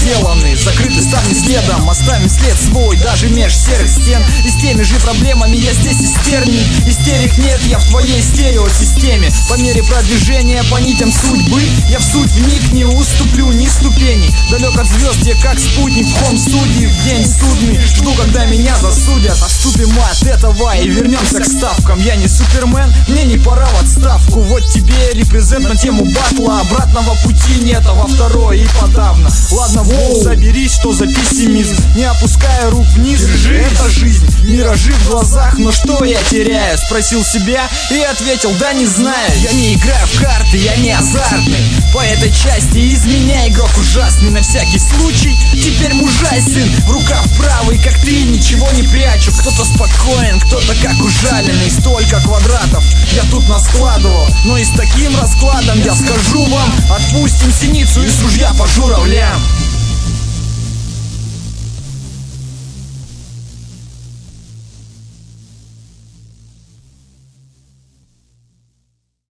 сделаны. Закрыты ставни следом, оставим след свой даже меж серых стен. И с теми же проблемами я здесь истерней. Истерик нет, я в твоей стереосистеме. По мере продвижения по нитям судьбы я в суть вник, не уступлю ни ступеней. Далек от звезд я как спутник в хом-студии в день судный. Жду, когда меня засудят. Отступим мы от этого и вернемся к ставкам. Я не супермен, мне не пора в отставку. Вот тебе репрезент на тему батла. Обратного пути нет, а во второй и подавно. Ладно, воу, соберись, что за пессимизм. Не опуская рук вниз, это жизнь. Миражи в глазах, но что я теряю? Спросил себя и ответил, да не знаю. Я не играю в карты, я не азартный. По этой части из меня игрок ужасный. На всякий случай, теперь мужай, сын. В рукав правый, как ты, ничего не прячу. Кто-то спокоен, кто-то как ужаленный. Столько квадратов я тут наскладывал. Но и с таким раскладом я скажу вам: отпустим синицу и с ружья пожалуйста.